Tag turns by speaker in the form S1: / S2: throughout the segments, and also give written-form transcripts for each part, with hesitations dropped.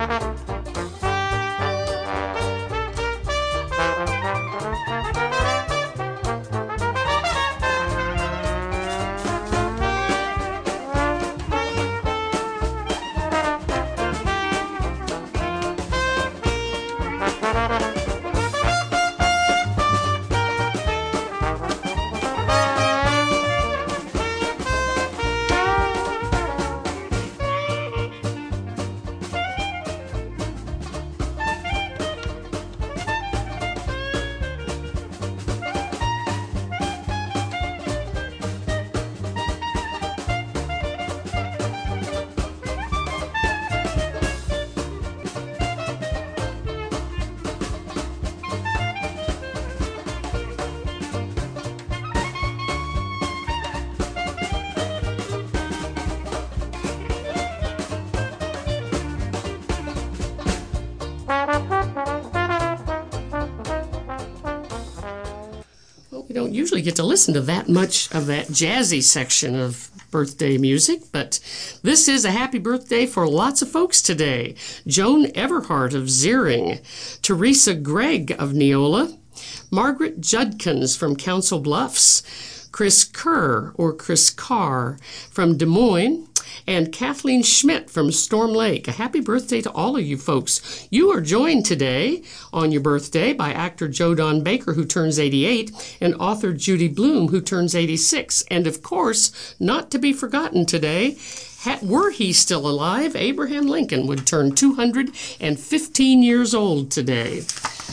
S1: We don't usually get to listen to that much of that jazzy section of birthday music, but this is a happy birthday for lots of folks today. Joan Everhart of Ziering, Teresa Gregg of Neola, Margaret Judkins from Council Bluffs, Chris Kerr or Chris Carr from Des Moines, and Kathleen Schmidt from Storm Lake. A happy birthday to all of you folks. You are joined today on your birthday by actor Joe Don Baker, who turns 88, and author Judy Blume, who turns 86. And of course, not to be forgotten today, were he still alive, Abraham Lincoln would turn 215 years old today.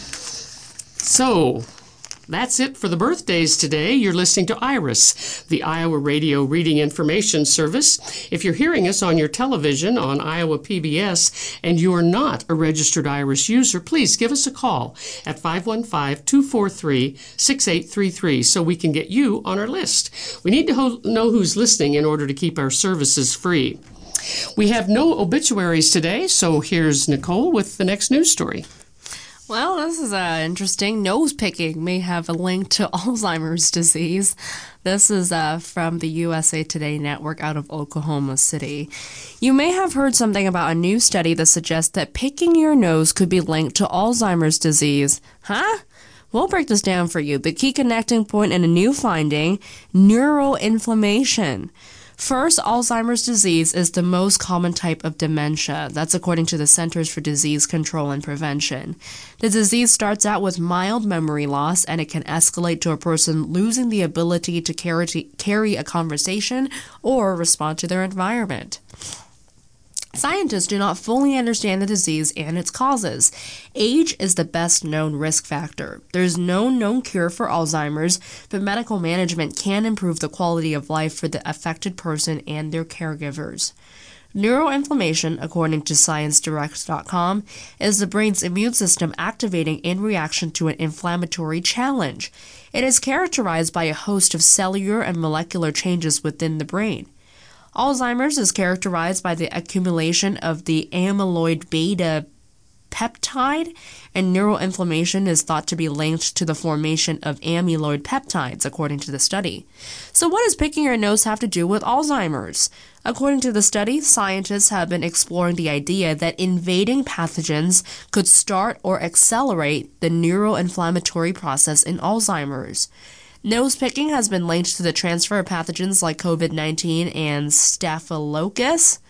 S1: So, that's it for the birthdays today. You're listening to IRIS, the Iowa Radio Reading Information Service. If you're hearing us on your television on Iowa PBS and you are not a registered IRIS user, please give us a call at 515-243-6833 so we can get you on our list. We need to know who's listening in order to keep our services free. We have no obituaries today, so here's Nicole with the next news story.
S2: Well, this is interesting. Nose picking may have a link to Alzheimer's disease. This is from the USA Today network out of Oklahoma City. You may have heard something about a new study that suggests that picking your nose could be linked to Alzheimer's disease. Huh? We'll break this down for you. The key connecting point in a new finding, neuroinflammation. First, Alzheimer's disease is the most common type of dementia. That's according to the Centers for Disease Control and Prevention. The disease starts out with mild memory loss, and it can escalate to a person losing the ability to carry a conversation or respond to their environment. Scientists do not fully understand the disease and its causes. Age is the best known risk factor. There's no known cure for Alzheimer's, but medical management can improve the quality of life for the affected person and their caregivers. Neuroinflammation, according to ScienceDirect.com, is the brain's immune system activating in reaction to an inflammatory challenge. It is characterized by a host of cellular and molecular changes within the brain. Alzheimer's is characterized by the accumulation of the amyloid beta peptide, and neuroinflammation is thought to be linked to the formation of amyloid peptides, according to the study. So what does picking your nose have to do with Alzheimer's? According to the study, scientists have been exploring the idea that invading pathogens could start or accelerate the neuroinflammatory process in Alzheimer's. Nose picking has been linked to the transfer of pathogens like COVID-19 and Staphylococcus.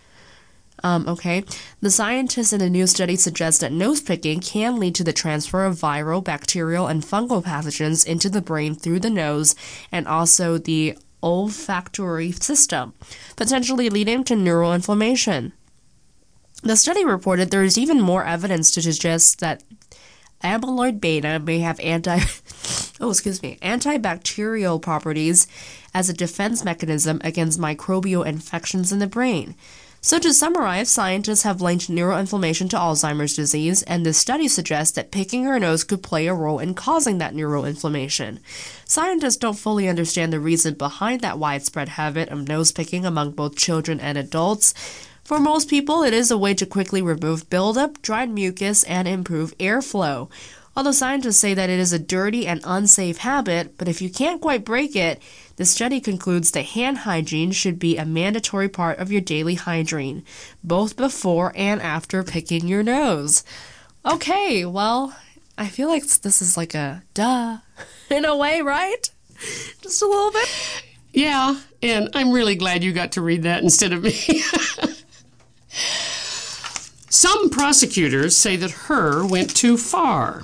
S2: The scientists in a new study suggest that nose picking can lead to the transfer of viral, bacterial, and fungal pathogens into the brain through the nose and also the olfactory system, potentially leading to neuroinflammation. The study reported there is even more evidence to suggest that amyloid beta may have antibacterial properties as a defense mechanism against microbial infections in the brain. So to summarize, scientists have linked neuroinflammation to Alzheimer's disease, and this study suggests that picking your nose could play a role in causing that neuroinflammation. Scientists don't fully understand the reason behind that widespread habit of nose picking among both children and adults. For most people, it is a way to quickly remove buildup, dried mucus, and improve airflow. Although scientists say that it is a dirty and unsafe habit, but if you can't quite break it, the study concludes that hand hygiene should be a mandatory part of your daily hygiene, both before and after picking your nose. Okay, well, I feel like this is like a duh in a way, right? Just a little bit.
S1: Yeah, and I'm really glad you got to read that instead of me. Some prosecutors say that Hur went too far.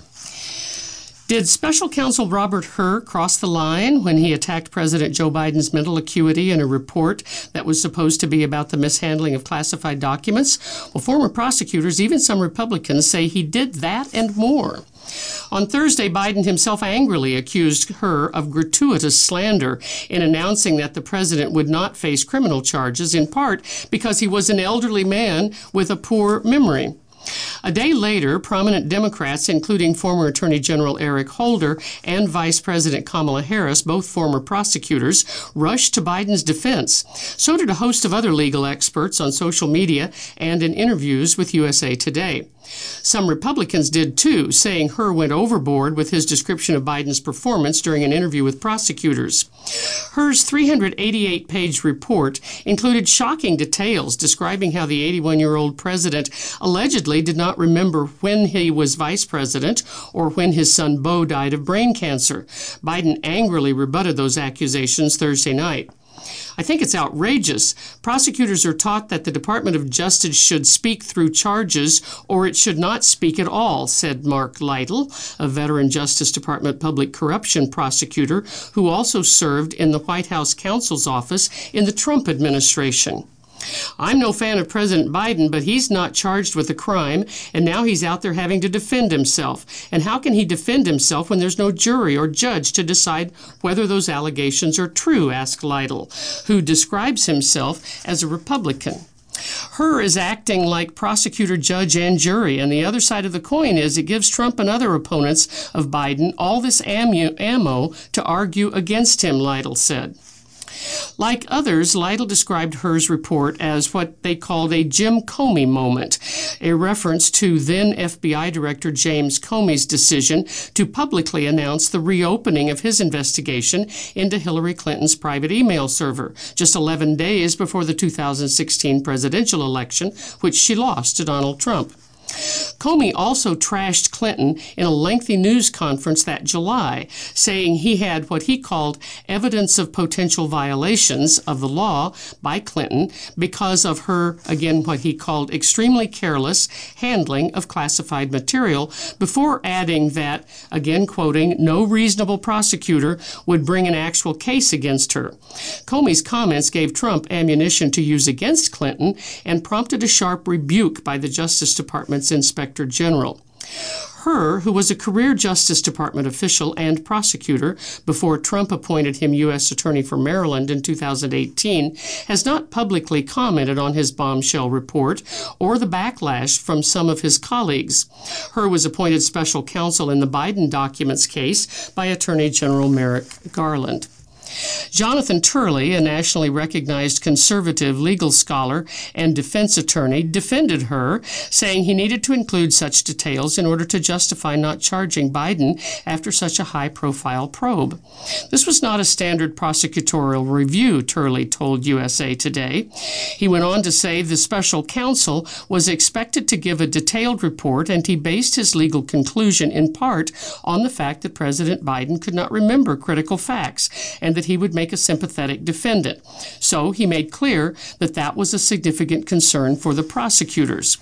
S1: Did Special Counsel Robert Hur cross the line when he attacked President Joe Biden's mental acuity in a report that was supposed to be about the mishandling of classified documents? Well, former prosecutors, even some Republicans, say he did that and more. On Thursday, Biden himself angrily accused Hur of gratuitous slander in announcing that the president would not face criminal charges, in part because he was an elderly man with a poor memory. A day later, prominent Democrats, including former Attorney General Eric Holder and Vice President Kamala Harris, both former prosecutors, rushed to Biden's defense. So did a host of other legal experts on social media and in interviews with USA Today. Some Republicans did too, saying Hur went overboard with his description of Biden's performance during an interview with prosecutors. Hur's 388-page report included shocking details describing how the 81-year-old president allegedly did not remember when he was vice president or when his son Beau died of brain cancer. Biden angrily rebutted those accusations Thursday night. I think it's outrageous. Prosecutors are taught that the Department of Justice should speak through charges or it should not speak at all, said Mark Lytle, a veteran Justice Department public corruption prosecutor who also served in the White House counsel's office in the Trump administration. I'm no fan of President Biden, but he's not charged with a crime, and now he's out there having to defend himself. And how can he defend himself when there's no jury or judge to decide whether those allegations are true, asked Lytle, who describes himself as a Republican. Hur is acting like prosecutor, judge, and jury, and the other side of the coin is it gives Trump and other opponents of Biden all this ammo to argue against him, Lytle said. Like others, Lytle described Hur's report as what they called a Jim Comey moment, a reference to then FBI Director James Comey's decision to publicly announce the reopening of his investigation into Hillary Clinton's private email server, just 11 days before the 2016 presidential election, which she lost to Donald Trump. Comey also trashed Clinton in a lengthy news conference that July, saying he had what he called evidence of potential violations of the law by Clinton because of her, again, what he called extremely careless handling of classified material, before adding that, again quoting, no reasonable prosecutor would bring an actual case against her. Comey's comments gave Trump ammunition to use against Clinton and prompted a sharp rebuke by the Justice Department's Inspector General. Hur, who was a career Justice Department official and prosecutor before Trump appointed him U.S. Attorney for Maryland in 2018, has not publicly commented on his bombshell report or the backlash from some of his colleagues. Hur was appointed special counsel in the Biden documents case by Attorney General Merrick Garland. Jonathan Turley, a nationally recognized conservative legal scholar and defense attorney, defended Hur, saying he needed to include such details in order to justify not charging Biden after such a high-profile probe. This was not a standard prosecutorial review, Turley told USA Today. He went on to say the special counsel was expected to give a detailed report, and he based his legal conclusion in part on the fact that President Biden could not remember critical facts and that he would make a sympathetic defendant. So he made clear that that was a significant concern for the prosecutors.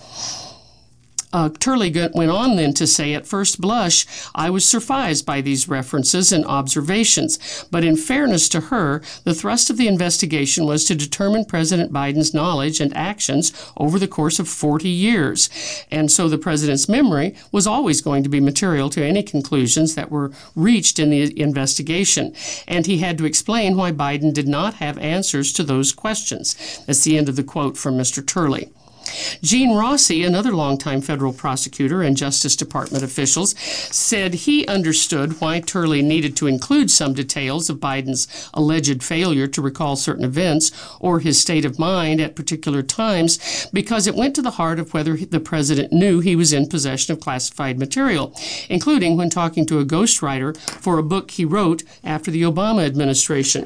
S1: Turley went on then to say, at first blush, I was surprised by these references and observations. But in fairness to Hur, the thrust of the investigation was to determine President Biden's knowledge and actions over the course of 40 years. And so the president's memory was always going to be material to any conclusions that were reached in the investigation. And he had to explain why Biden did not have answers to those questions. That's the end of the quote from Mr. Turley. Gene Rossi, another longtime federal prosecutor and Justice Department officials, said he understood why Turley needed to include some details of Biden's alleged failure to recall certain events or his state of mind at particular times because it went to the heart of whether the president knew he was in possession of classified material, including when talking to a ghostwriter for a book he wrote after the Obama administration.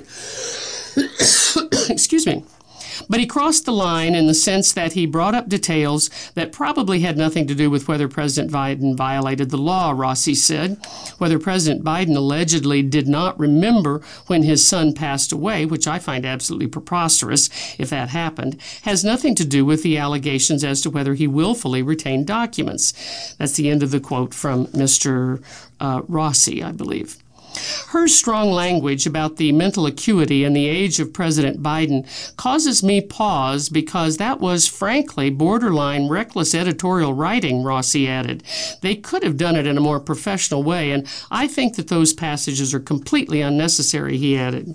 S1: Excuse me. But he crossed the line in the sense that he brought up details that probably had nothing to do with whether President Biden violated the law, Rossi said. Whether President Biden allegedly did not remember when his son passed away, which I find absolutely preposterous if that happened, has nothing to do with the allegations as to whether he willfully retained documents. That's the end of the quote from Mr. Rossi, I believe. Her strong language about the mental acuity and the age of President Biden causes me pause because that was, frankly, borderline reckless editorial writing, Rossi added. They could have done it in a more professional way, and I think that those passages are completely unnecessary, he added.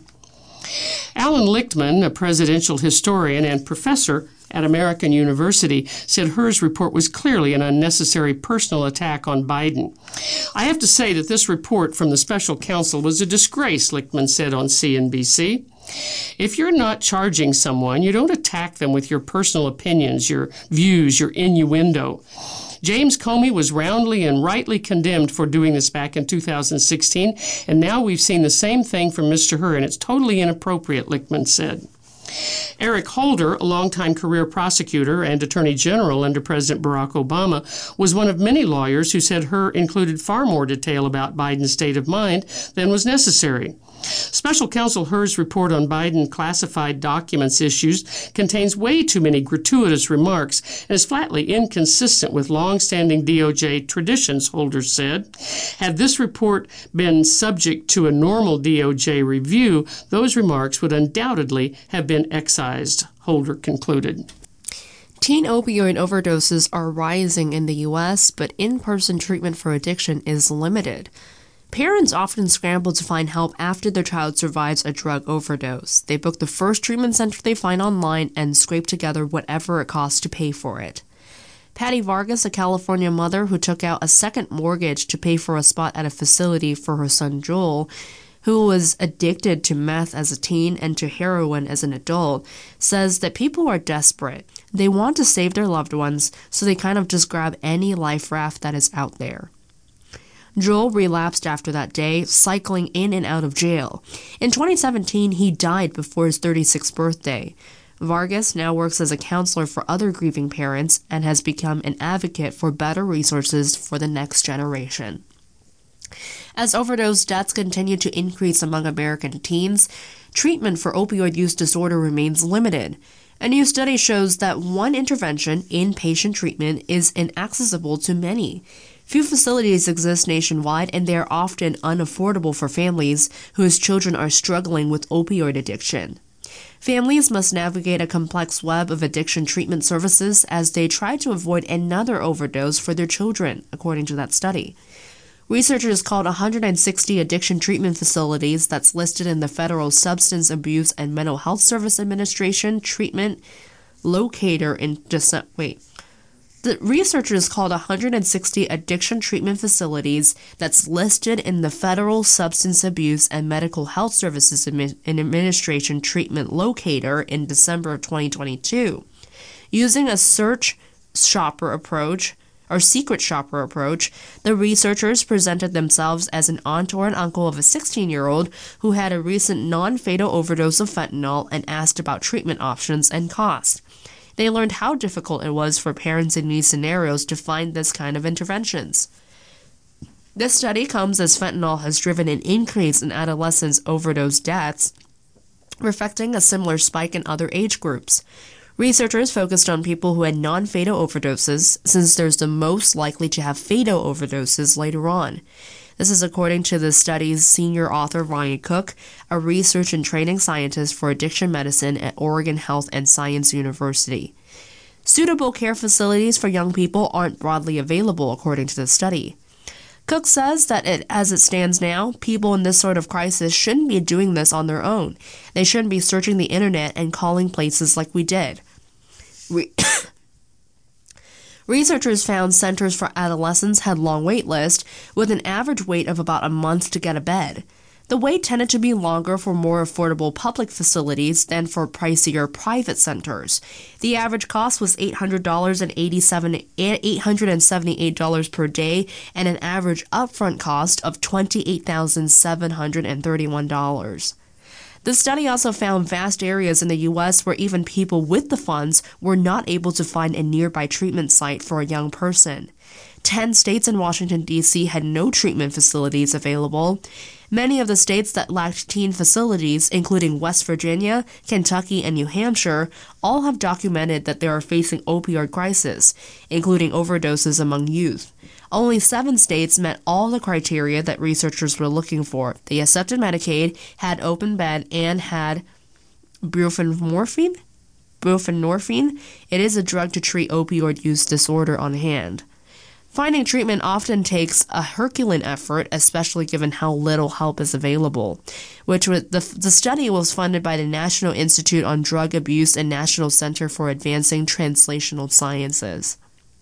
S1: Alan Lichtman, a presidential historian and professor at American University, said Hur's report was clearly an unnecessary personal attack on Biden. I have to say that this report from the special counsel was a disgrace, Lichtman said on CNBC. If you're not charging someone, you don't attack them with your personal opinions, your views, your innuendo. James Comey was roundly and rightly condemned for doing this back in 2016, and now we've seen the same thing from Mr. Hur, and it's totally inappropriate, Lichtman said. Eric Holder, a longtime career prosecutor and attorney general under President Barack Obama, was one of many lawyers who said Hur included far more detail about Biden's state of mind than was necessary. Special Counsel Hur's report on Biden classified documents issues contains way too many gratuitous remarks and is flatly inconsistent with long-standing DOJ traditions, Holder said. Had this report been subject to a normal DOJ review, those remarks would undoubtedly have been excised, Holder concluded.
S2: Teen opioid overdoses are rising in the U.S., but in-person treatment for addiction is limited. Parents often scramble to find help after their child survives a drug overdose. They book the first treatment center they find online and scrape together whatever it costs to pay for it. Patty Vargas, a California mother who took out a second mortgage to pay for a spot at a facility for her son Joel, who was addicted to meth as a teen and to heroin as an adult, says that people are desperate. They want to save their loved ones, so they kind of just grab any life raft that is out there. Joel relapsed after that day, cycling in and out of jail. In 2017, he died before his 36th birthday. Vargas now works as a counselor for other grieving parents and has become an advocate for better resources for the next generation. As overdose deaths continue to increase among American teens, treatment for opioid use disorder remains limited. A new study shows that one intervention, inpatient treatment, is inaccessible to many. Few facilities exist nationwide, and they are often unaffordable for families whose children are struggling with opioid addiction. Families must navigate a complex web of addiction treatment services as they try to avoid another overdose for their children, according to that study. Researchers called 160 addiction treatment facilities that's listed in the Federal Substance Abuse and Mental Health Service Administration treatment locator in The researchers called 160 addiction treatment facilities that's listed in the Federal Substance Abuse and Medical Health Services Administration treatment locator in December of 2022. Using a secret shopper approach, the researchers presented themselves as an aunt or an uncle of a 16-year-old who had a recent non-fatal overdose of fentanyl and asked about treatment options and cost. They learned how difficult it was for parents in these scenarios to find this kind of interventions. This study comes as fentanyl has driven an increase in adolescents' overdose deaths, reflecting a similar spike in other age groups. Researchers focused on people who had non-fatal overdoses, since they're the most likely to have fatal overdoses later on. This is according to the study's senior author Ryan Cook, a research and training scientist for addiction medicine at Oregon Health and Science University. Suitable care facilities for young people aren't broadly available, according to the study. Cook says that as it stands now, people in this sort of crisis shouldn't be doing this on their own. They shouldn't be searching the internet and calling places like we did. Researchers found centers for adolescents had long wait lists, with an average wait of about a month to get a bed. The wait tended to be longer for more affordable public facilities than for pricier private centers. The average cost was $878 per day and an average upfront cost of $28,731. The study also found vast areas in the U.S. where even people with the funds were not able to find a nearby treatment site for a young person. 10 states and Washington, D.C. had no treatment facilities available. Many of the states that lacked teen facilities, including West Virginia, Kentucky, and New Hampshire, all have documented that they are facing opioid crisis, including overdoses among youth. Only 7 states met all the criteria that researchers were looking for. They accepted Medicaid, had open bed, and had buprenorphine. It is a drug to treat opioid use disorder on hand. Finding treatment often takes a Herculean effort, especially given how little help is available. The study was funded by the National Institute on Drug Abuse and National Center for Advancing Translational Sciences.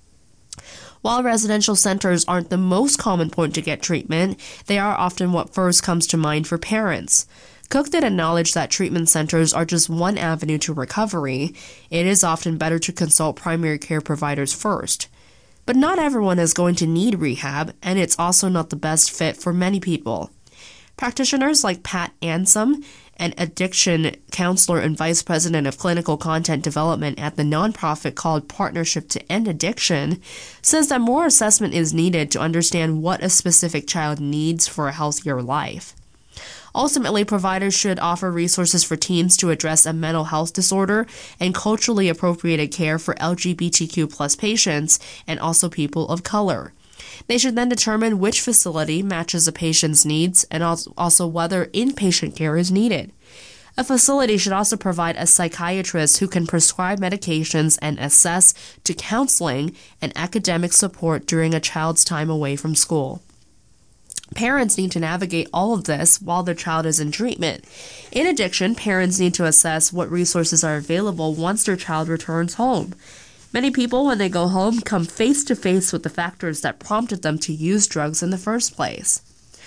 S2: While residential centers aren't the most common point to get treatment, they are often what first comes to mind for parents. Cook did acknowledge that treatment centers are just one avenue to recovery. It is often better to consult primary care providers first. But not everyone is going to need rehab, and it's also not the best fit for many people. Practitioners like Pat Ansom, an addiction counselor and vice president of clinical content development at the nonprofit called Partnership to End Addiction, says that more assessment is needed to understand what a specific child needs for a healthier life. Ultimately, providers should offer resources for teens to address a mental health disorder and culturally appropriated care for LGBTQ+ patients and also people of color. They should then determine which facility matches a patient's needs and also whether inpatient care is needed. A facility should also provide a psychiatrist who can prescribe medications and assess to counseling and academic support during a child's time away from school. Parents need to navigate all of this while their child is in treatment. In addition, parents need to assess what resources are available once their child returns home. Many people, when they go home, come face to face with the factors that prompted them to use drugs in the first place.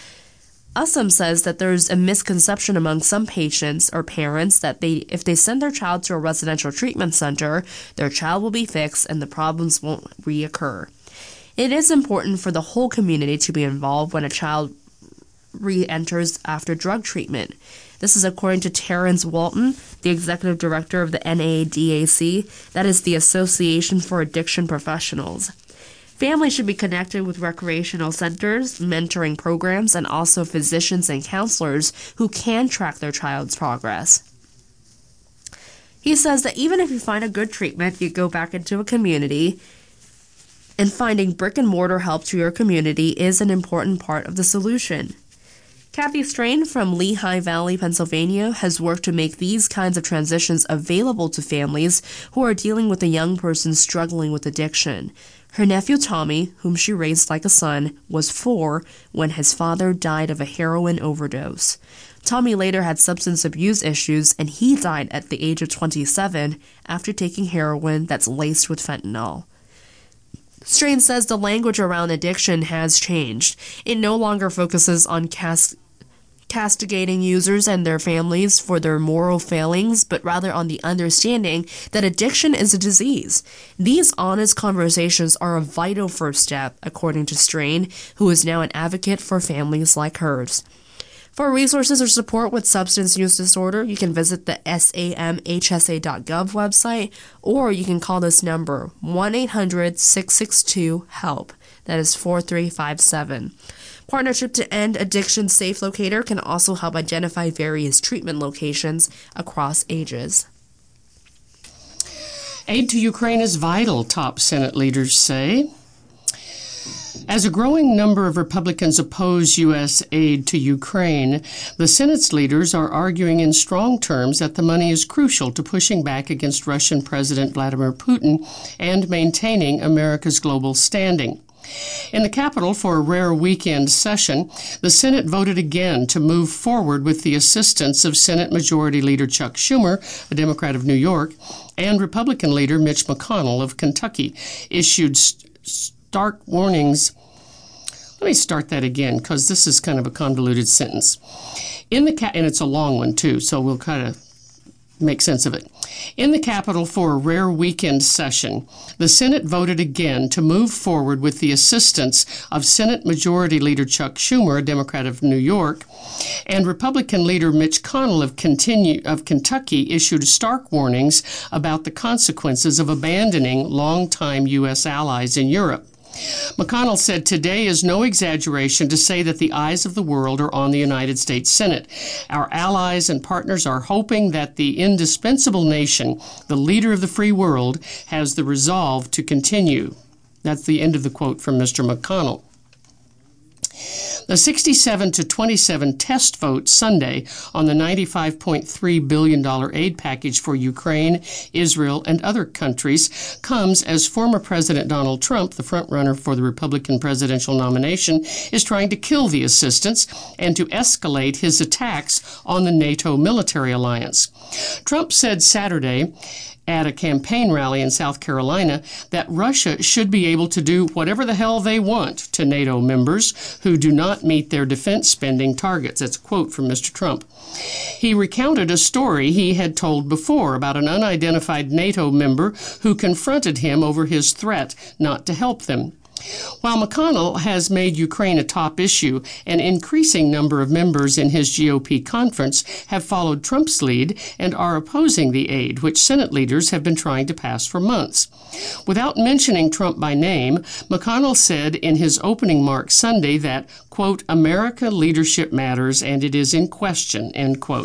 S2: Assam says that there's a misconception among some patients or parents that if they send their child to a residential treatment center, their child will be fixed and the problems won't reoccur. It is important for the whole community to be involved when a child re-enters after drug treatment. This is according to Terrence Walton, the executive director of the NADAC, that is the Association for Addiction Professionals. Families should be connected with recreational centers, mentoring programs, and also physicians and counselors who can track their child's progress. He says that even if you find a good treatment, you go back into a community, and finding brick-and-mortar help to your community is an important part of the solution. Kathy Strain from Lehigh Valley, Pennsylvania, has worked to make these kinds of transitions available to families who are dealing with a young person struggling with addiction. Her nephew Tommy, whom she raised like a son, was 4 when his father died of a heroin overdose. Tommy later had substance abuse issues, and he died at the age of 27 after taking heroin that's laced with fentanyl. Strain says the language around addiction has changed. It no longer focuses on castigating users and their families for their moral failings, but rather on the understanding that addiction is a disease. These honest conversations are a vital first step, according to Strain, who is now an advocate for families like hers. For resources or support with substance use disorder, you can visit the samhsa.gov website, or you can call this number, 1-800-662-HELP. That is 4357. Partnership to End Addiction Safe Locator can also help identify various treatment locations across ages.
S1: Aid to Ukraine is vital, top Senate leaders say. As a growing number of Republicans oppose U.S. aid to Ukraine, the Senate's leaders are arguing in strong terms that the money is crucial to pushing back against Russian President Vladimir Putin and maintaining America's global standing. In the Capitol for a rare weekend session, the Senate voted again to move forward with the assistance of Senate Majority Leader Chuck Schumer, a Democrat of New York, and Republican leader Mitch McConnell of Kentucky, issued stark warnings. Let me start that again, because this is kind of a convoluted sentence. And it's a long one, too, so we'll kind of make sense of it. In the Capitol for a rare weekend session, the Senate voted again to move forward with the assistance of Senate Majority Leader Chuck Schumer, a Democrat of New York, and Republican leader Mitch McConnell of Kentucky issued stark warnings about the consequences of abandoning longtime U.S. allies in Europe. McConnell said today is no exaggeration to say that the eyes of the world are on the United States Senate. Our allies and partners are hoping that the indispensable nation, the leader of the free world, has the resolve to continue. That's the end of the quote from Mr. McConnell. The 67-27 test vote Sunday on the $95.3 billion aid package for Ukraine, Israel, and other countries comes as former President Donald Trump, the frontrunner for the Republican presidential nomination, is trying to kill the assistance and to escalate his attacks on the NATO military alliance. Trump said Saturday at a campaign rally in South Carolina that Russia should be able to do whatever the hell they want to NATO members who do not meet their defense spending targets. That's a quote from Mr. Trump. He recounted a story he had told before about an unidentified NATO member who confronted him over his threat not to help them. While McConnell has made Ukraine a top issue, an increasing number of members in his GOP conference have followed Trump's lead and are opposing the aid, which Senate leaders have been trying to pass for months. Without mentioning Trump by name, McConnell said in his opening remarks Sunday that, quote, America leadership matters and it is in question, end quote.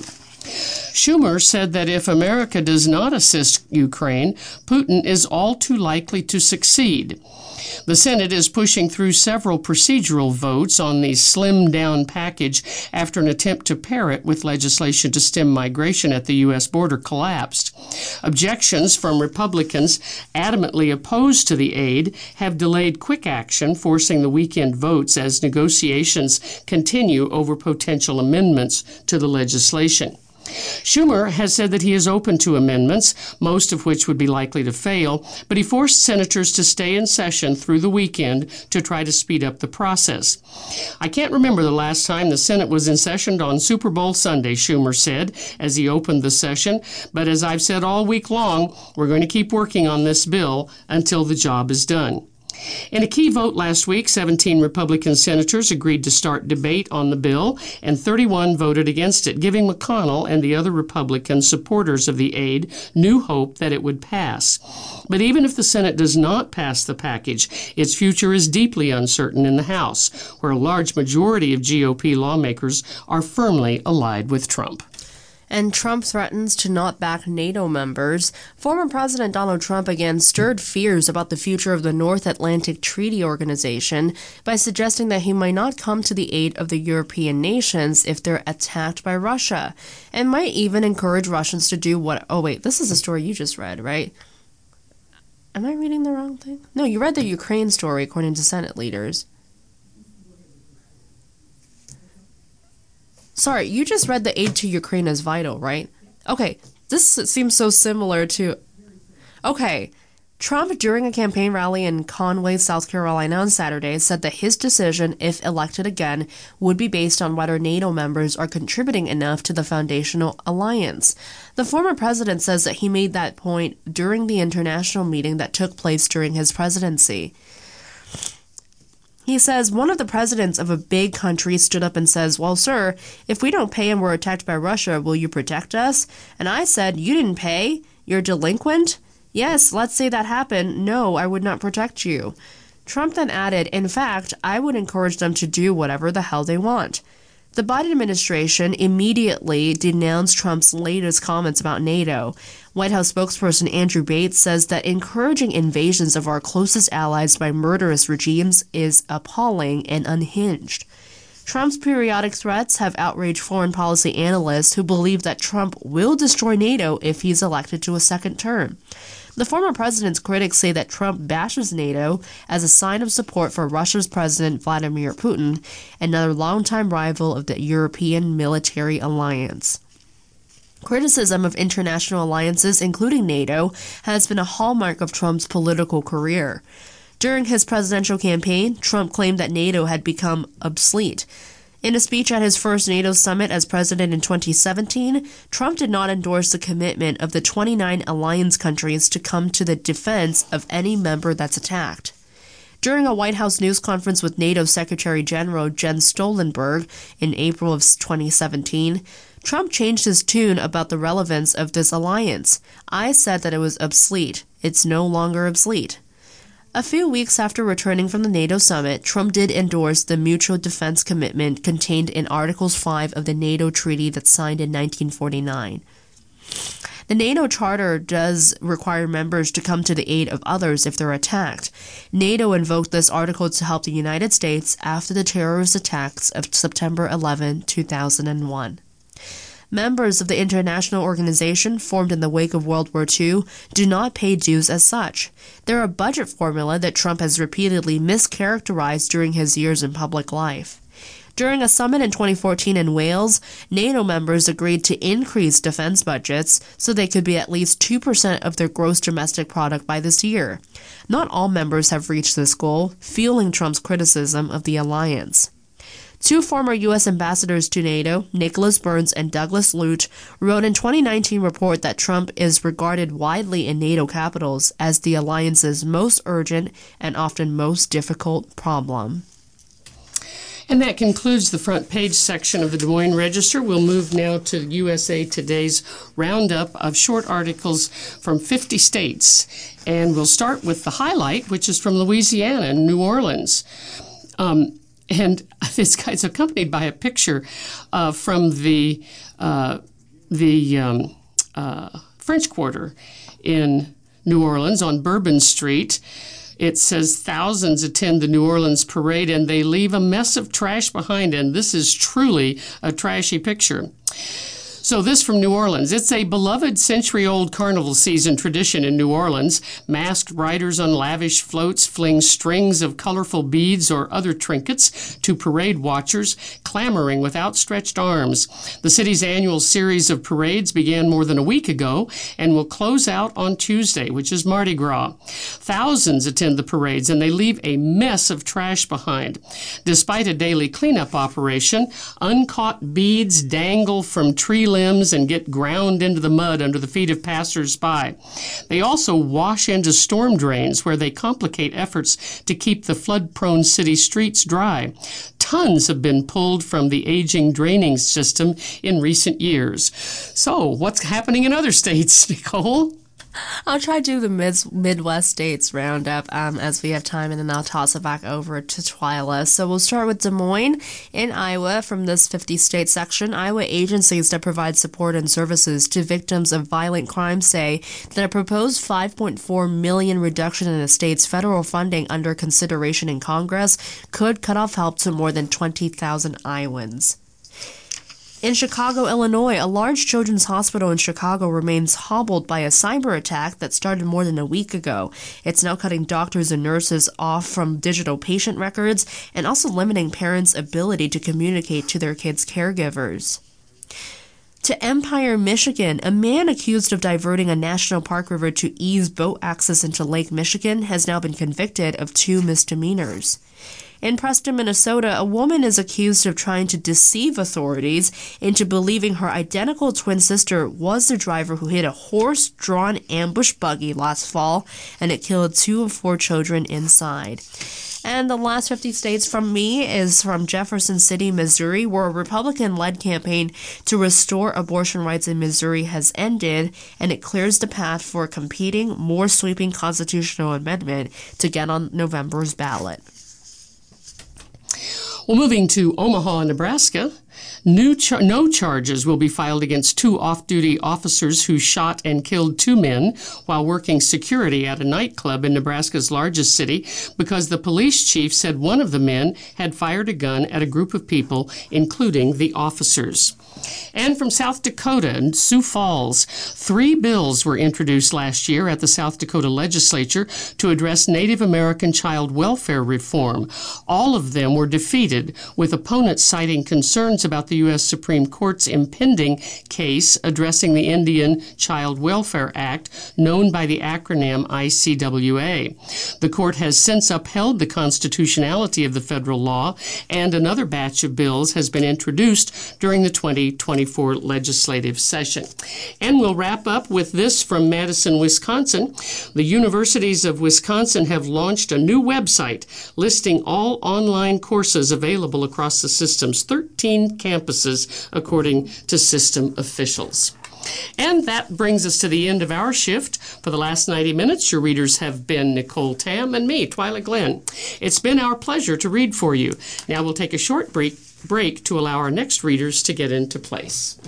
S1: Schumer said that if America does not assist Ukraine, Putin is all too likely to succeed. The Senate is pushing through several procedural votes on the slimmed-down package after an attempt to pair it with legislation to stem migration at the U.S. border collapsed. Objections from Republicans adamantly opposed to the aid have delayed quick action, forcing the weekend votes as negotiations continue over potential amendments to the legislation. Schumer has said that he is open to amendments, most of which would be likely to fail, but he forced senators to stay in session through the weekend to try to speed up the process. I can't remember the last time the Senate was in session on Super Bowl Sunday, Schumer said as he opened the session, but as I've said all week long, we're going to keep working on this bill until the job is done. In a key vote last week, 17 Republican senators agreed to start debate on the bill, and 31 voted against it, giving McConnell and the other Republican supporters of the aid new hope that it would pass. But even if the Senate does not pass the package, its future is deeply uncertain in the House, where a large majority of GOP lawmakers are firmly allied with Trump.
S2: And Trump threatens to not back NATO members. Former President Donald Trump again stirred fears about the future of the North Atlantic Treaty Organization by suggesting that he might not come to the aid of the European nations if they're attacked by Russia, and might even encourage Russians to do what... Oh, wait, this is the story you just read, right? Am I reading the wrong thing? No, you read the Ukraine story according to Senate leaders. Sorry, you just read the aid to Ukraine is vital, right? Okay, this seems so similar to... Okay, Trump, during a campaign rally in Conway, South Carolina on Saturday, said that his decision, if elected again, would be based on whether NATO members are contributing enough to the foundational alliance. The former president says that he made that point during the international meeting that took place during his presidency. He says one of the presidents of a big country stood up and says, well, sir, if we don't pay and we're attacked by Russia, will you protect us? And I said, you didn't pay? You're delinquent? Yes, let's say that happened. No, I would not protect you. Trump then added, in fact, I would encourage them to do whatever the hell they want. The Biden administration immediately denounced Trump's latest comments about NATO. White House spokesperson Andrew Bates says that encouraging invasions of our closest allies by murderous regimes is appalling and unhinged. Trump's periodic threats have outraged foreign policy analysts who believe that Trump will destroy NATO if he's elected to a second term. The former president's critics say that Trump bashes NATO as a sign of support for Russia's President Vladimir Putin, another longtime rival of the European military alliance. Criticism of international alliances, including NATO, has been a hallmark of Trump's political career. During his presidential campaign, Trump claimed that NATO had become obsolete. In a speech at his first NATO summit as president in 2017, Trump did not endorse the commitment of the 29 alliance countries to come to the defense of any member that's attacked. During a White House news conference with NATO Secretary General Jens Stoltenberg in April of 2017, Trump changed his tune about the relevance of this alliance. "I said that it was obsolete. It's no longer obsolete." A few weeks after returning from the NATO summit, Trump did endorse the mutual defense commitment contained in Article 5 of the NATO treaty that's signed in 1949. The NATO charter does require members to come to the aid of others if they're attacked. NATO invoked this article to help the United States after the terrorist attacks of September 11, 2001. Members of the international organization formed in the wake of World War II do not pay dues as such. They're a budget formula that Trump has repeatedly mischaracterized during his years in public life. During a summit in 2014 in Wales, NATO members agreed to increase defense budgets so they could be at least 2% of their gross domestic product by this year. Not all members have reached this goal, fueling Trump's criticism of the alliance. Two former U.S. ambassadors to NATO, Nicholas Burns and Douglas Lute, wrote in 2019 report that Trump is regarded widely in NATO capitals as the alliance's most urgent and often most difficult problem.
S1: And that concludes the front page section of the Des Moines Register. We'll move now to USA Today's roundup of short articles from 50 states. And we'll start with the highlight, which is from Louisiana and New Orleans. And this guy's accompanied by a picture from the French Quarter in New Orleans on Bourbon Street. It says thousands attend the New Orleans parade and they leave a mess of trash behind. And this is truly a trashy picture. So this from New Orleans. It's a beloved century-old carnival season tradition in New Orleans. Masked riders on lavish floats fling strings of colorful beads or other trinkets to parade watchers clamoring with outstretched arms. The city's annual series of parades began more than a week ago and will close out on Tuesday, which is Mardi Gras. Thousands attend the parades and they leave a mess of trash behind. Despite a daily cleanup operation, uncaught beads dangle from tree limbs and get ground into the mud under the feet of passers-by. They also wash into storm drains where they complicate efforts to keep the flood-prone city streets dry. Tons have been pulled from the aging draining system in recent years. So, what's happening in other states, Nicole?
S2: I'll try to do the Midwest states roundup as we have time, and then I'll toss it back over to Twyla. So we'll start with Des Moines in Iowa. From this 50-state section, Iowa agencies that provide support and services to victims of violent crime say that a proposed $5.4 million reduction in the state's federal funding under consideration in Congress could cut off help to more than 20,000 Iowans. In Chicago, Illinois, a large children's hospital in Chicago remains hobbled by a cyber attack that started more than a week ago. It's now cutting doctors and nurses off from digital patient records and also limiting parents' ability to communicate to their kids' caregivers. To Empire, Michigan, a man accused of diverting a national park river to ease boat access into Lake Michigan has now been convicted of 2 misdemeanors. In Preston, Minnesota, a woman is accused of trying to deceive authorities into believing her identical twin sister was the driver who hit a horse-drawn ambush buggy last fall, and it killed 2 of 4 children inside. And the last 50 states from me is from Jefferson City, Missouri, where a Republican-led campaign to restore abortion rights in Missouri has ended, and it clears the path for a competing, more sweeping constitutional amendment to get on November's ballot.
S1: Well, moving to Omaha, Nebraska, No charges will be filed against 2 off-duty officers who shot and killed 2 men while working security at a nightclub in Nebraska's largest city because the police chief said one of the men had fired a gun at a group of people, including the officers. And from South Dakota and Sioux Falls, 3 bills were introduced last year at the South Dakota legislature to address Native American child welfare reform. All of them were defeated, with opponents citing concerns about the U.S. Supreme Court's impending case addressing the Indian Child Welfare Act, known by the acronym ICWA. The court has since upheld the constitutionality of the federal law, and another batch of bills has been introduced during the 2024 legislative session. And we'll wrap up with this from Madison, Wisconsin. The universities of Wisconsin have launched a new website listing all online courses available across the system's 13 campuses, according to system officials. And that brings us to the end of our shift. For the last 90 minutes, your readers have been Nicole Tam and me, Twyla Glenn. It's been our pleasure to read for you. Now we'll take a short break to allow our next readers to get into place.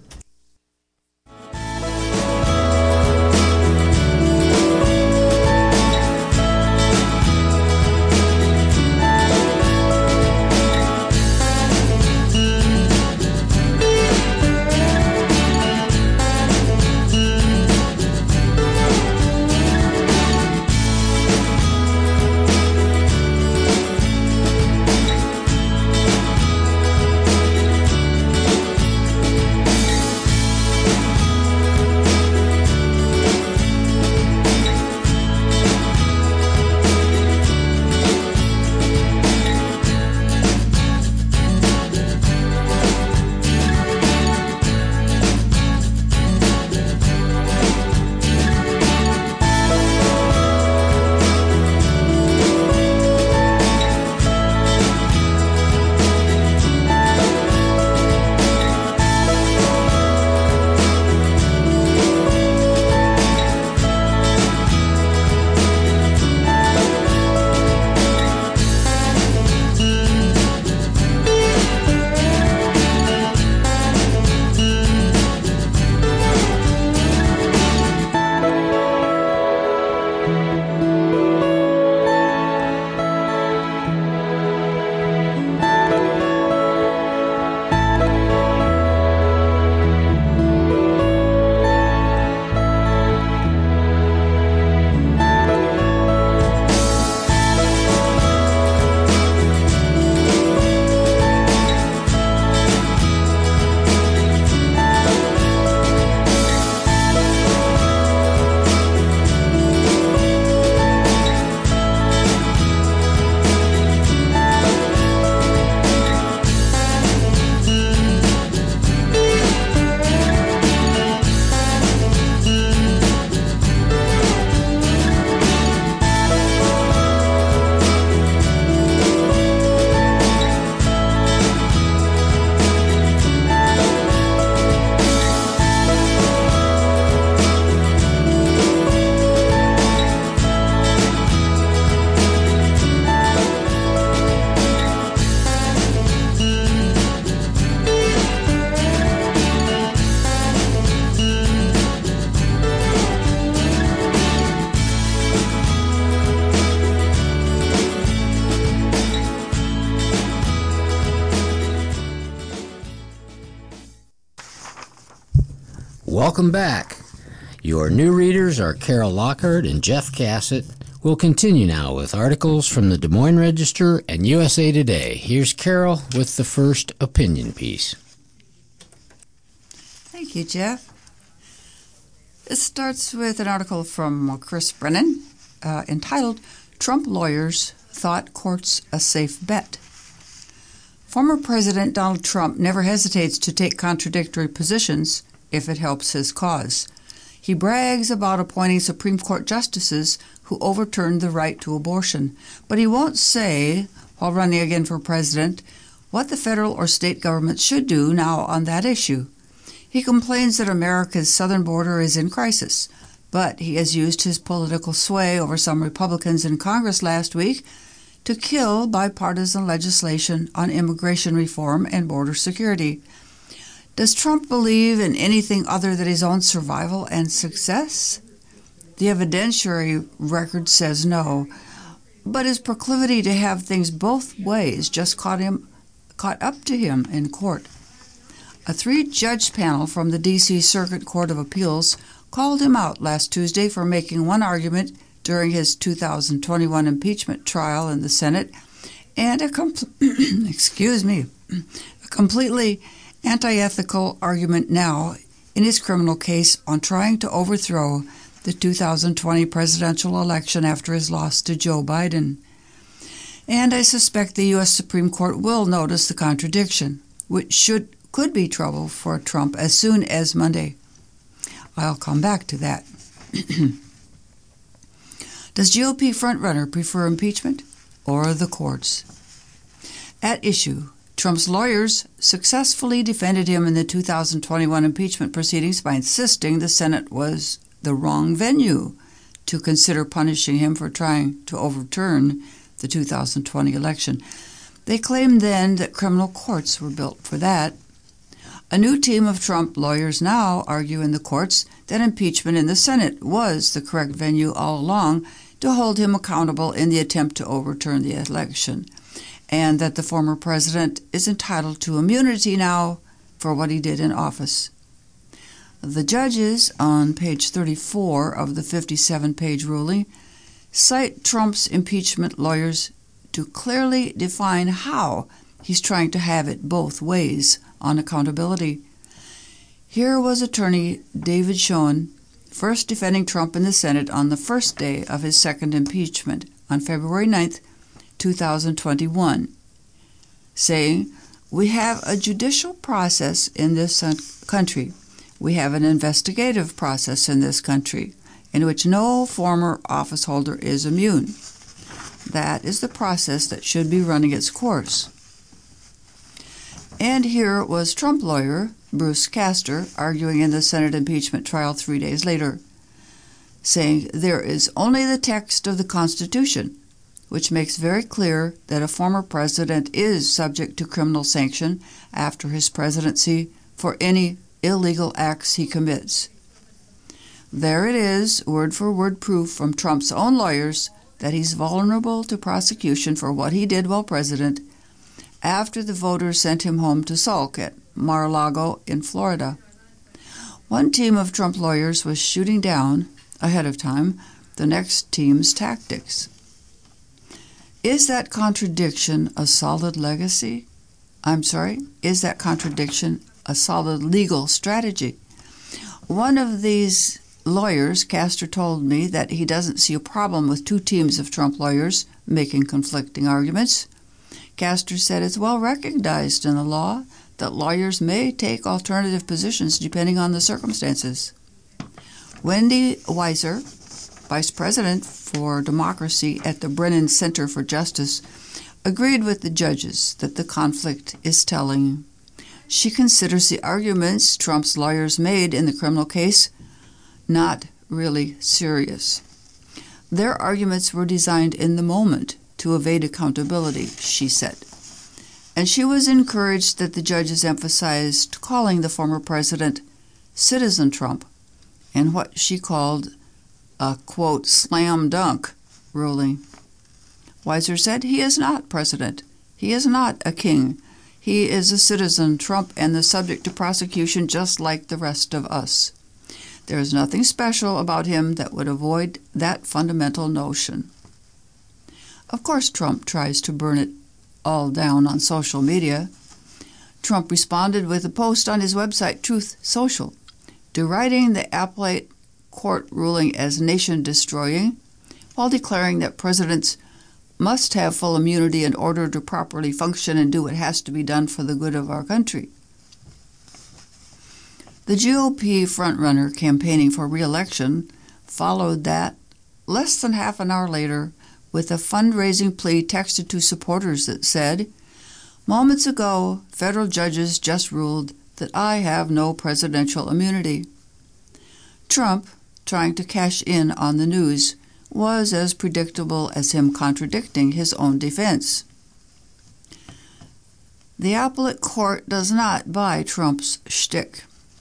S3: Welcome back. Your new readers are Carol Lockhart and Jeff Cassett. We'll continue now with articles from the Des Moines Register and USA Today. Here's Carol with the first opinion piece.
S4: Thank you, Jeff. This starts with an article from Chris Brennan entitled, Trump Lawyers Thought Courts a Safe Bet. Former President Donald Trump never hesitates to take contradictory positions if it helps his cause. He brags about appointing Supreme Court justices who overturned the right to abortion, but he won't say, while running again for president, what the federal or state government should do now on that issue. He complains that America's southern border is in crisis, but he has used his political sway over some Republicans in Congress last week to kill bipartisan legislation on immigration reform and border security. Does Trump believe in anything other than his own survival and success? The evidentiary record says no, but his proclivity to have things both ways just caught up to him in court. A 3-judge panel from the D.C. Circuit Court of Appeals called him out last Tuesday for making one argument during his 2021 impeachment trial in the Senate and a completely anti-ethical argument now in his criminal case on trying to overthrow the 2020 presidential election after his loss to Joe Biden. And I suspect the U.S. Supreme Court will notice the contradiction, which could be trouble for Trump as soon as Monday. I'll come back to that. Does GOP frontrunner prefer impeachment or the courts? At issue, Trump's lawyers successfully defended him in the 2021 impeachment proceedings by insisting the Senate was the wrong venue to consider punishing him for trying to overturn the 2020 election. They claimed then that criminal courts were built for that. A new team of Trump lawyers now argue in the courts that impeachment in the Senate was the correct venue all along to hold him accountable in the attempt to overturn the election, and that the former president is entitled to immunity now for what he did in office. The judges on page 34 of the 57-page ruling cite Trump's impeachment lawyers to clearly define how he's trying to have it both ways on accountability. Here was attorney David Schoen first defending Trump in the Senate on the first day of his second impeachment on February 9th, 2021, saying, "We have a judicial process in this country. We have an investigative process in this country in which no former officeholder is immune. That is the process that should be running its course." And here was Trump lawyer Bruce Castor arguing in the Senate impeachment trial 3 days later, saying there is only the text of the Constitution, which makes very clear that a former president is subject to criminal sanction after his presidency for any illegal acts he commits. There it is, word-for-word proof from Trump's own lawyers that he's vulnerable to prosecution for what he did while president after the voters sent him home to sulk at Mar-a-Lago in Florida. One team of Trump lawyers was shooting down, ahead of time, the next team's tactics. Is that contradiction a solid legacy? Is that contradiction a solid legal strategy? One of these lawyers, Castor, told me that he doesn't see a problem with two teams of Trump lawyers making conflicting arguments. Castor said it's well recognized in the law that lawyers may take alternative positions depending on the circumstances. Wendy Weiser, Vice President for Democracy at the Brennan Center for Justice, agreed with the judges that the conflict is telling. She considers the arguments Trump's lawyers made in the criminal case not really serious. Their arguments were designed in the moment to evade accountability, she said. And she was encouraged that the judges emphasized calling the former president Citizen Trump in what she called a, quote, slam dunk ruling. Weiser said he is not president. He is not a king. He is a citizen Trump and the subject to prosecution just like the rest of us. There is nothing special about him that would avoid that fundamental notion. Of course, Trump tries to burn it all down on social media. Trump responded with a post on his website, Truth Social, deriding the appellate court ruling as nation-destroying, while declaring that presidents must have full immunity in order to properly function and do what has to be done for the good of our country. The GOP frontrunner campaigning for re-election followed that less than half an hour later with a fundraising plea texted to supporters that said, "Moments ago, federal judges just ruled that I have no presidential immunity." Trump, trying to cash in on the news, was as predictable as him contradicting his own defense. The appellate court does not buy Trump's shtick.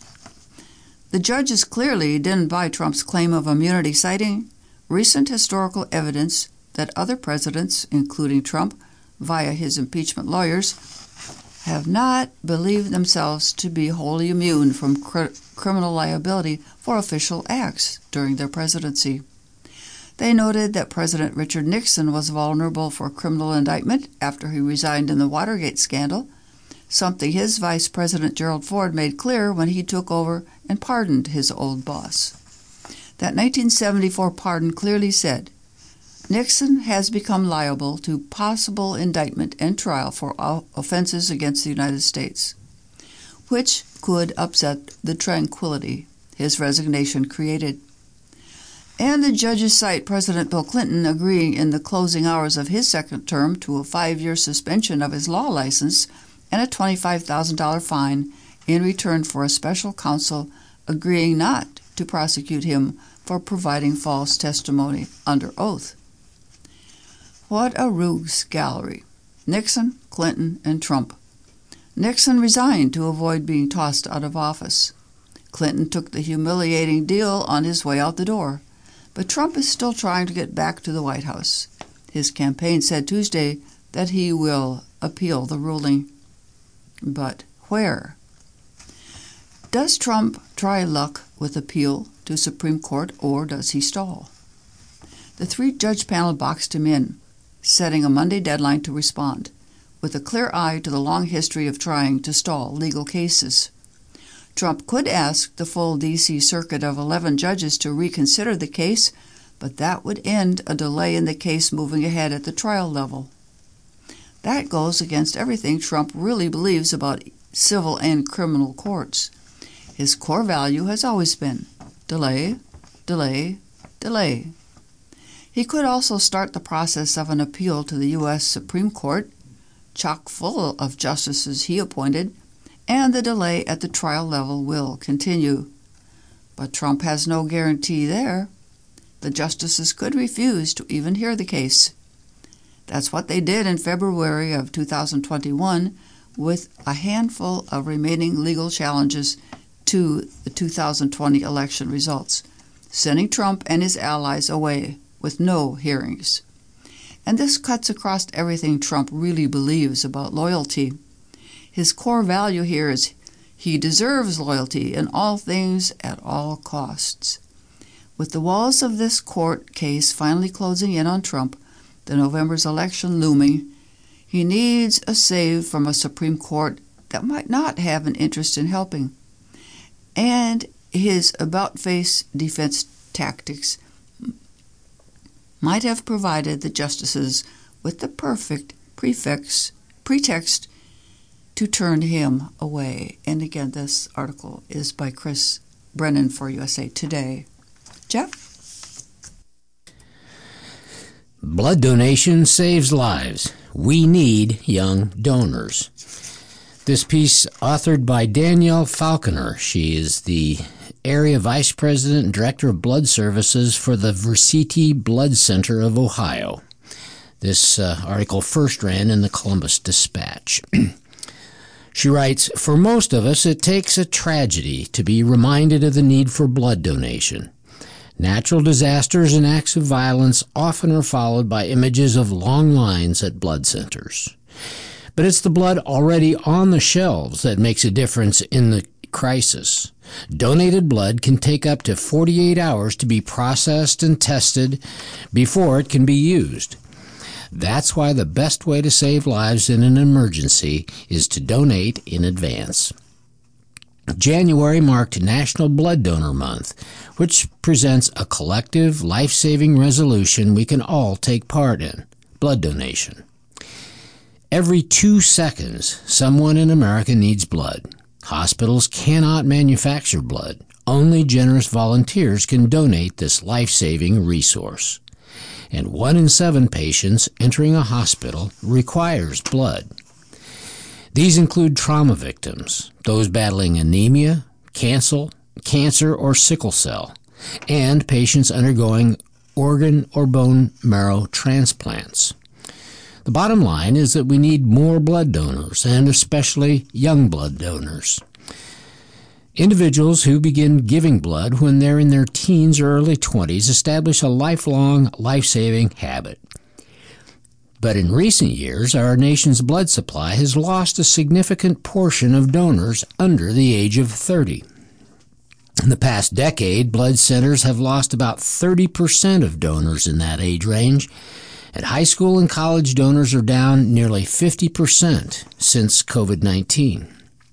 S4: The judges clearly didn't buy Trump's claim of immunity, citing recent historical evidence that other presidents, including Trump, via his impeachment lawyers, have not believed themselves to be wholly immune from criminal liability for official acts during their presidency. They noted that President Richard Nixon was vulnerable for criminal indictment after he resigned in the Watergate scandal, something his Vice President Gerald Ford made clear when he took over and pardoned his old boss. That 1974 pardon clearly said, Nixon has become liable to possible indictment and trial for offenses against the United States, which could upset the tranquility his resignation created. And the judges cite President Bill Clinton agreeing in the closing hours of his second term to a 5-year suspension of his law license and a $25,000 fine in return for a special counsel agreeing not to prosecute him for providing false testimony under oath. What a rogues gallery. Nixon, Clinton, and Trump. Nixon resigned to avoid being tossed out of office. Clinton took the humiliating deal on his way out the door. But Trump is still trying to get back to the White House. His campaign said Tuesday that he will appeal the ruling. But where? Does Trump try luck with appeal to Supreme Court, or does he stall? The 3-judge panel boxed him in, setting a Monday deadline to respond, with a clear eye to the long history of trying to stall legal cases. Trump could ask the full D.C. circuit of 11 judges to reconsider the case, but that would end a delay in the case moving ahead at the trial level. That goes against everything Trump really believes about civil and criminal courts. His core value has always been delay, delay, delay. He could also start the process of an appeal to the U.S. Supreme Court, chock full of justices he appointed, and the delay at the trial level will continue. But Trump has no guarantee there. The justices could refuse to even hear the case. That's what they did in February of 2021 with a handful of remaining legal challenges to the 2020 election results, sending Trump and his allies away with no hearings. And this cuts across everything Trump really believes about loyalty. His core value here is he deserves loyalty in all things at all costs. With the walls of this court case finally closing in on Trump, the November's election looming, he needs a save from a Supreme Court that might not have an interest in helping. And his about-face defense tactics might have provided the justices with the perfect pretext to turn him away. And again, this article is by Chris Brennan for USA Today. Jeff?
S3: Blood donation saves lives. We need young donors. This piece authored by Danielle Falconer. She is the Area Vice President and Director of Blood Services for the Versiti Blood Center of Ohio. This article first ran in the Columbus Dispatch. She writes, "For most of us, it takes a tragedy to be reminded of the need for blood donation. Natural disasters and acts of violence often are followed by images of long lines at blood centers. But it's the blood already on the shelves that makes a difference in the crisis. Donated blood can take up to 48 hours to be processed and tested before it can be used. That's why the best way to save lives in an emergency is to donate in advance." January marked National Blood Donor Month, which presents a collective, life-saving resolution we can all take part in: blood donation. Every 2 seconds, someone in America needs blood. Hospitals cannot manufacture blood. Only generous volunteers can donate this life-saving resource. And 1 in 7 patients entering a hospital requires blood. These include trauma victims, those battling anemia, cancer, or sickle cell, and patients undergoing organ or bone marrow transplants. The bottom line is that we need more blood donors, and especially young blood donors. Individuals who begin giving blood when they're in their teens or early 20s establish a lifelong, life-saving habit. But in recent years, our nation's blood supply has lost a significant portion of donors under the age of 30. In the past decade, blood centers have lost about 30% of donors in that age range, and high school and college donors are down nearly 50% since COVID-19.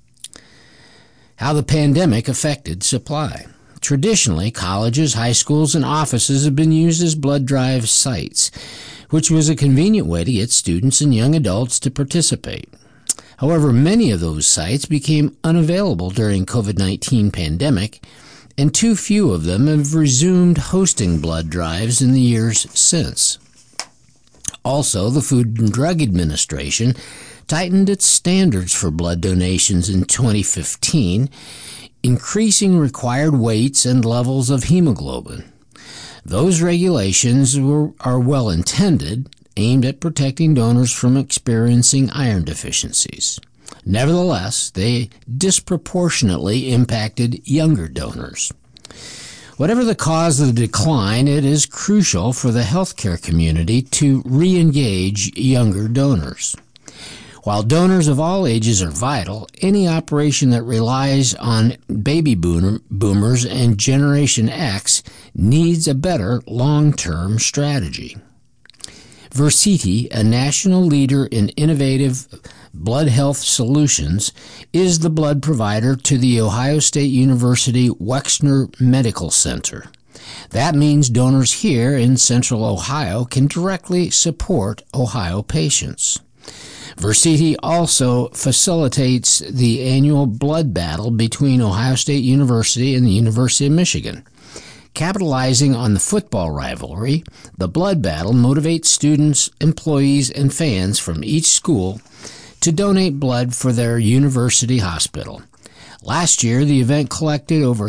S3: How the pandemic affected supply. Traditionally, colleges, high schools, and offices have been used as blood drive sites, which was a convenient way to get students and young adults to participate. However, many of those sites became unavailable during COVID-19 pandemic, and too few of them have resumed hosting blood drives in the years since. Also, the Food and Drug Administration tightened its standards for blood donations in 2015, increasing required weights and levels of hemoglobin. Those regulations are well intended, aimed at protecting donors from experiencing iron deficiencies. Nevertheless, they disproportionately impacted younger donors. Whatever the cause of the decline, it is crucial for the healthcare community to re-engage younger donors. While donors of all ages are vital, any operation that relies on baby boomers and Generation X needs a better long-term strategy. Versiti, a national leader in innovative blood health solutions, is the blood provider to the Ohio State University Wexner Medical Center. That means donors here in Central Ohio can directly support Ohio patients. Versiti also facilitates the annual blood battle between Ohio State University and the University of Michigan. Capitalizing on the football rivalry, the blood battle motivates students, employees, and fans from each school to donate blood for their university hospital. Last year, the event collected over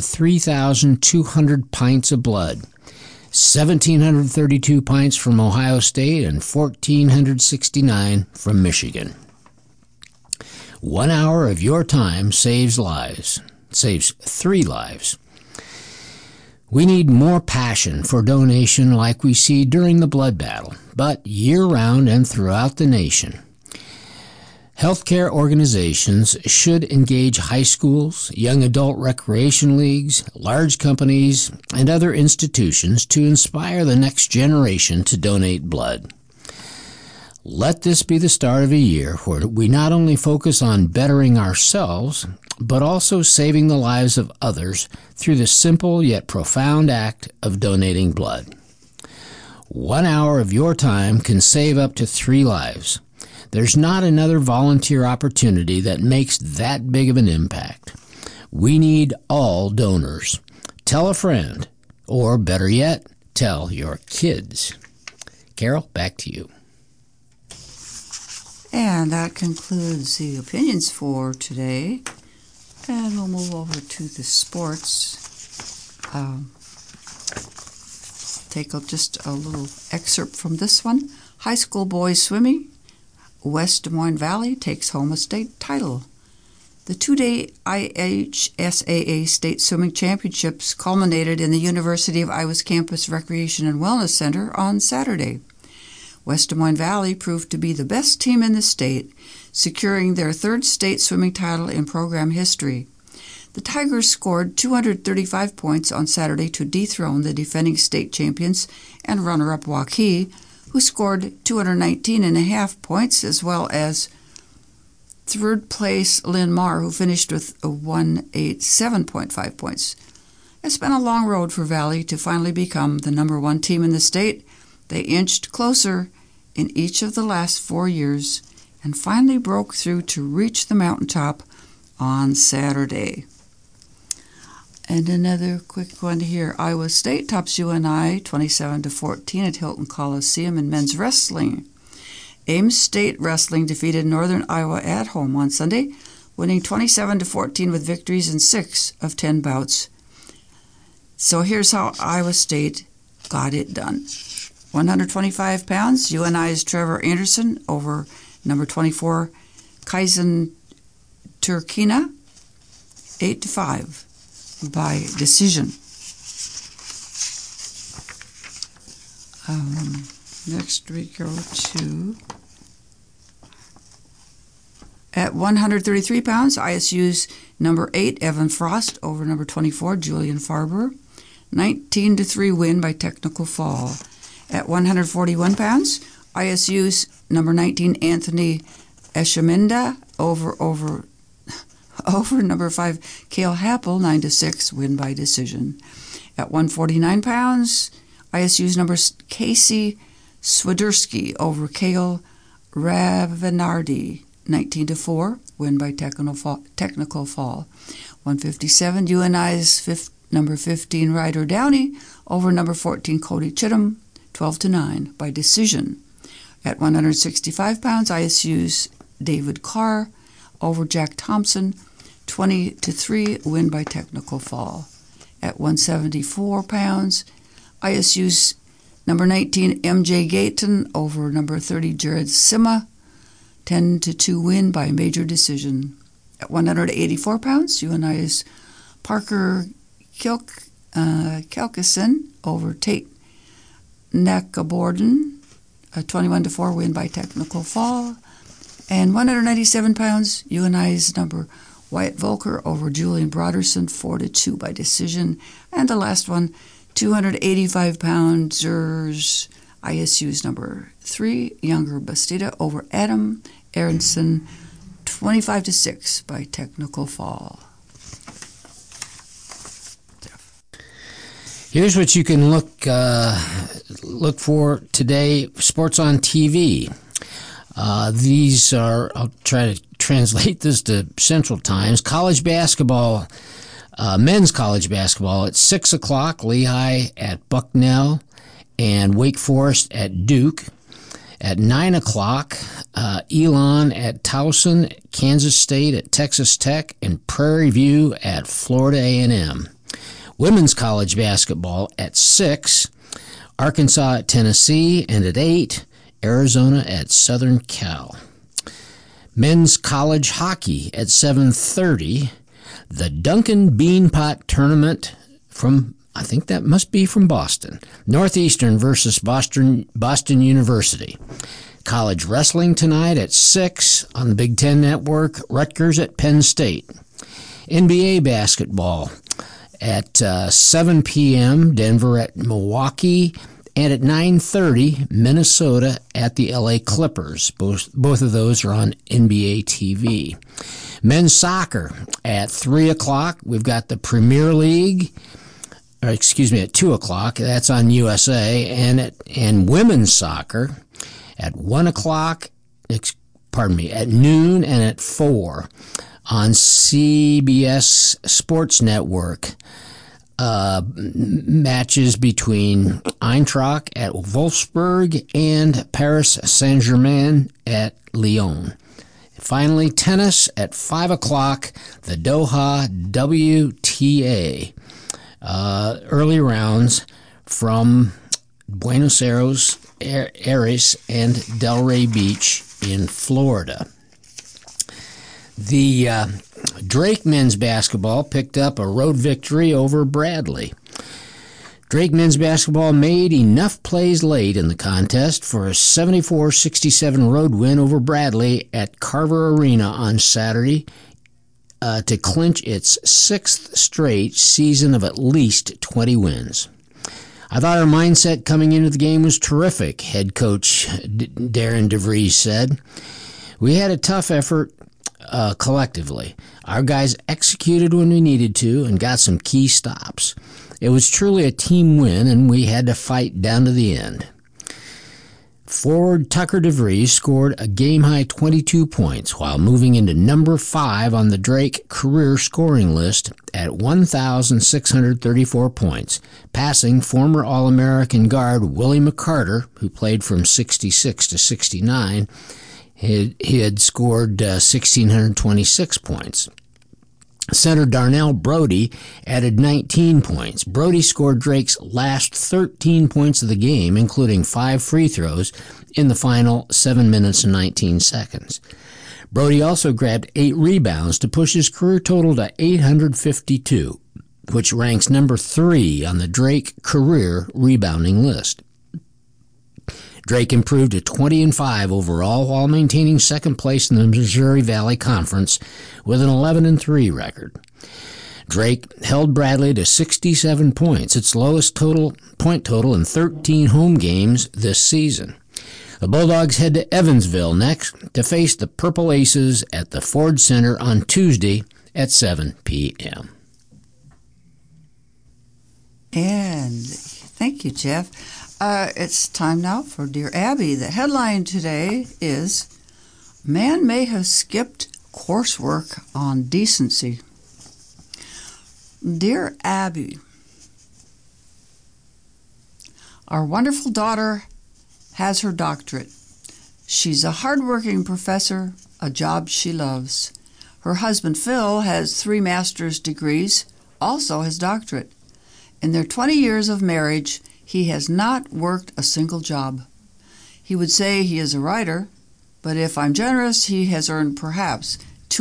S3: 3,200 pints of blood, 1,732 pints from Ohio State and 1,469 from Michigan. 1 hour of your time saves 3 lives. We need more passion for donation like we see during the blood battle, but year-round and throughout the nation. Healthcare organizations should engage high schools, young adult recreation leagues, large companies, and other institutions to inspire the next generation to donate blood. Let this be the start of a year where we not only focus on bettering ourselves, but also saving the lives of others through the simple yet profound act of donating blood. 1 hour of your time can save up to 3 lives. There's not another volunteer opportunity that makes that big of an impact. We need all donors. Tell a friend, or better yet, tell your kids. Carol, back to you.
S4: And that concludes the opinions for today. And we'll move over to the sports. Take up just a little excerpt from this one. High school boys swimming. West Des Moines Valley takes home a state title. The 2-day IHSAA State Swimming Championships culminated in the University of Iowa's campus Recreation and Wellness Center on Saturday. West Des Moines Valley proved to be the best team in the state, securing their 3rd state swimming title in program history. The Tigers scored 235 points on Saturday to dethrone the defending state champions and runner-up Waukee, who scored 219.5 points, as well as 3rd place Lynn Marr, who finished with 187.5 points. It's been a long road for Valley to finally become the number 1 team in the state. They inched closer in each of the last 4 years and finally broke through to reach the mountaintop on Saturday. And another quick one here. Iowa State tops UNI 27-14 at Hilton Coliseum in men's wrestling. Ames State Wrestling defeated Northern Iowa at home on Sunday, winning 27-14 with victories in 6 of 10 bouts. So here's how Iowa State got it done. 125 pounds, UNI's Trevor Anderson over number 24, Kaizen Turkina, 8-5 by decision. Next we go to, at 133 pounds, ISU's number 8, Evan Frost, over number 24, Julian Farber. 19-3 win by technical fall. At 141 pounds, ISU's number 19, Anthony Eshamenda, over number 5, Cale Happel, 9-6, win by decision. At 149 pounds, ISU's number Casey Swiderski over Cale Ravenardi, 19-4, win by technical fall. 157, UNI's number 15, Ryder Downey over number 14, Cody Chittum, 12-9 by decision. At 165 pounds, ISU's David Carr over Jack Thompson, 20-3, win by technical fall. At 174 pounds, ISU's number 19, MJ Gayton over number 30, Jared Sima, 10-2 win by major decision. At 184 pounds, UNI's Parker Kelkison over Tate Nakaborden, a 21-4 win by technical fall. And 197 pounds, UNI's number Wyatt Volker over Julian Broderson, 4-2 by decision. And the last one, 285 pounders, ISU's number 3, Younger Bastida over Adam Aronson, 25-6 by technical fall.
S3: Here's what you can look for today. Sports on TV. These are, I'll try to translate this to Central Times. College basketball, men's college basketball at 6 o'clock, Lehigh at Bucknell and Wake Forest at Duke. At 9 o'clock, Elon at Towson, Kansas State at Texas Tech, and Prairie View at Florida A&M. Women's college basketball at 6, Arkansas at Tennessee, and at 8, Arizona at Southern Cal. Men's college hockey at 7:30, the Duncan Beanpot Tournament from, I think that must be from Boston, Northeastern versus Boston University. College wrestling tonight at 6 on the Big Ten Network, Rutgers at Penn State. NBA basketball at 7 p.m., Denver at Milwaukee, and at 9:30, Minnesota at the LA Clippers. Both of those are on NBA TV. Men's soccer at 3 o'clock, we've got the Premier League, at 2 o'clock, that's on USA, and women's soccer at 1 o'clock, at noon and at 4 on CBS Sports Network. Matches between Eintracht at Wolfsburg and Paris Saint-Germain at Lyon. Finally, tennis at 5 o'clock, the Doha WTA. Early rounds from Buenos Aires and Delray Beach in Florida. The Drake men's basketball picked up a road victory over Bradley. Drake men's basketball made enough plays late in the contest for a 74-67 road win over Bradley at Carver Arena on Saturday to clinch its 6th straight season of at least 20 wins. I thought our mindset coming into the game was terrific, head coach Darren DeVries said. We had a tough effort collectively. Our guys executed when we needed to and got some key stops. It was truly a team win, and we had to fight down to the end. Forward Tucker DeVries scored a game-high 22 points while moving into number 5 on the Drake career scoring list at 1,634 points, passing former All-American guard Willie McCarter, who played from 66 to 69. He had scored 1,626 points. Center Darnell Brody added 19 points. Brody scored Drake's last 13 points of the game, including 5 free throws in the final 7 minutes and 19 seconds. Brody also grabbed 8 rebounds to push his career total to 852, which ranks number 3 on the Drake career rebounding list. Drake improved to 20-5 overall while maintaining second place in the Missouri Valley Conference with an 11-3 record. Drake held Bradley to 67 points, its lowest point total in 13 home games this season. The Bulldogs head to Evansville next to face the Purple Aces at the Ford Center on Tuesday at 7 p.m.
S4: And thank you, Jeff. It's time now for Dear Abby. The headline today is, Man May Have Skipped Coursework on Decency. Dear Abby, our wonderful daughter has her doctorate. She's a hardworking professor, a job she loves. Her husband Phil has 3 master's degrees, also his doctorate. In their 20 years of marriage, he has not worked a single job. He would say he is a writer, but if I'm generous, he has earned perhaps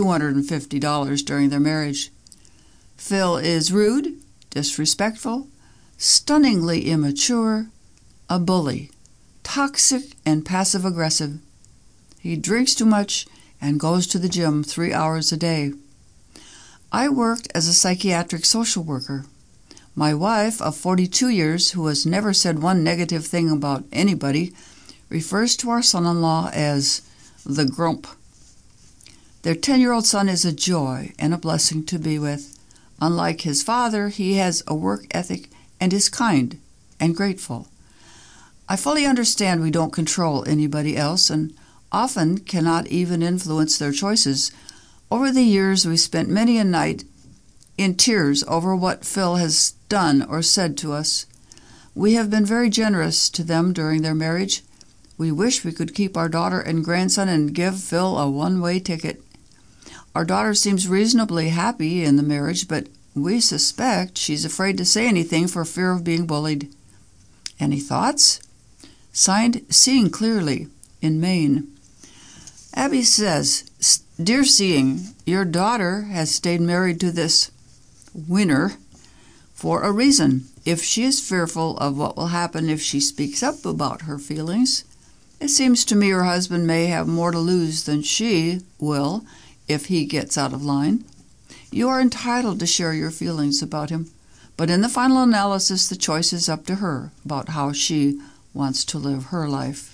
S4: $250 during their marriage. Phil is rude, disrespectful, stunningly immature, a bully, toxic and passive-aggressive. He drinks too much and goes to the gym 3 hours a day. I worked as a psychiatric social worker. My wife of 42 years, who has never said one negative thing about anybody, refers to our son-in-law as the grump. Their 10-year-old son is a joy and a blessing to be with. Unlike his father, he has a work ethic and is kind and grateful. I fully understand we don't control anybody else and often cannot even influence their choices. Over the years, we spent many a night in tears over what Phil has done or said to us. We have been very generous to them during their marriage. We wish we could keep our daughter and grandson and give Phil a one-way ticket. Our daughter seems reasonably happy in the marriage, but we suspect she's afraid to say anything for fear of being bullied. Any thoughts? Signed, Seeing Clearly, in Maine. Abby says, Dear Seeing, your daughter has stayed married to this winner for a reason. If she is fearful of what will happen if she speaks up about her feelings, it seems to me her husband may have more to lose than she will if he gets out of line. You are entitled to share your feelings about him, but in the final analysis, the choice is up to her about how she wants to live her life.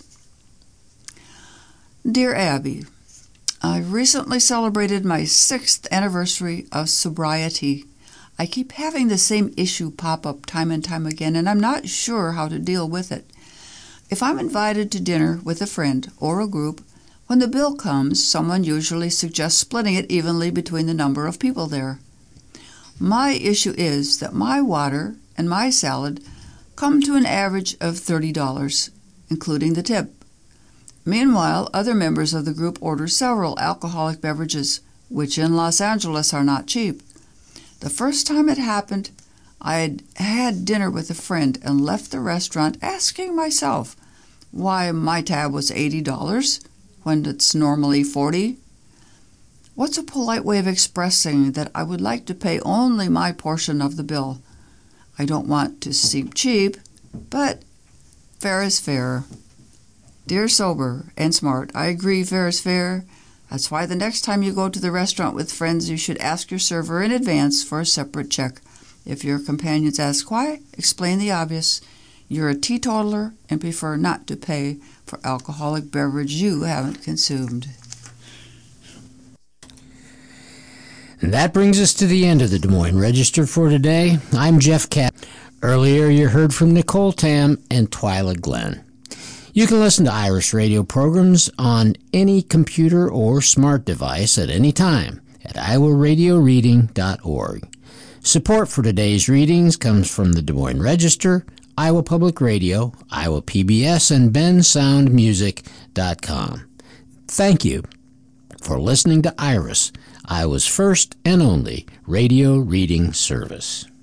S4: Dear Abby, I recently celebrated my 6th anniversary of sobriety. I keep having the same issue pop up time and time again, and I'm not sure how to deal with it. If I'm invited to dinner with a friend or a group, when the bill comes, someone usually suggests splitting it evenly between the number of people there. My issue is that my water and my salad come to an average of $30, including the tip. Meanwhile, other members of the group order several alcoholic beverages, which in Los Angeles are not cheap. The first time it happened, I had dinner with a friend and left the restaurant asking myself why my tab was $80 when it's normally $40. What's a polite way of expressing that I would like to pay only my portion of the bill? I don't want to seem cheap, but fair is fair. Dear Sober and Smart, I agree fair is fair. That's why the next time you go to the restaurant with friends, you should ask your server in advance for a separate check. If your companions ask why, explain the obvious. You're a teetotaler and prefer not to pay for alcoholic beverage you haven't consumed.
S3: And that brings us to the end of the Des Moines Register for today. I'm Jeff Catt. Earlier you heard from Nicole Tam and Twyla Glenn. You can listen to Iris radio programs on any computer or smart device at any time at iowaradioreading.org. Support for today's readings comes from the Des Moines Register, Iowa Public Radio, Iowa PBS, and bensoundmusic.com. Thank you for listening to Iris Iowa's first and only radio reading service.